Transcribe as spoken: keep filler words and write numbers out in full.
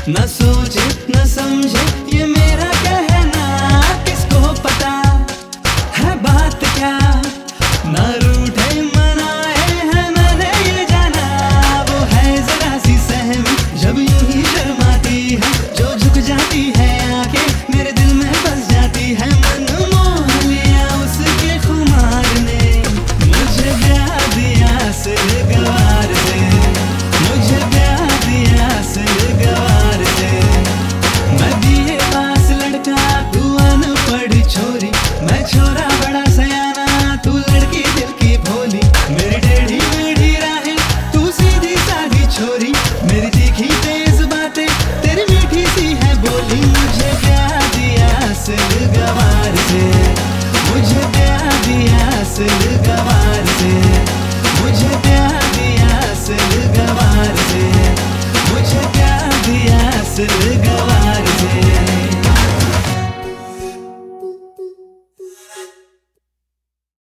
न सोचे न समझे ये मेरा कहना, किसको पता है बात क्या। न रूठे मनाए हैं मैंने ये जाना, वो है जरा सी सहमी जब यूं ही शर्माती है, जो झुक जाती है आके मेरे दिल में बस जाती है। मन मोह लिया उसके खुमार ने, मुझे ब्याह दिया सिर गवार से, मुझे ब्याह दिया सिर गवार से। मैं बीए पास लड़का तू अनपढ़ छोरी, मैं छोरा बड़ा सयाना तू लड़की दिल की भोली। मेरी टेढ़ी मेढ़ी राहें तू सीधी सादी छोरी, मेरी तीखी तेज बातें तेरी मीठी सी है बोली। मुझे ब्याह दिया सिर गवार से, मुझे ब्याह दिया सिर गवार से, मुझे ब्याह दिया सिर गवार से, मुझे ब्याह दिया सिर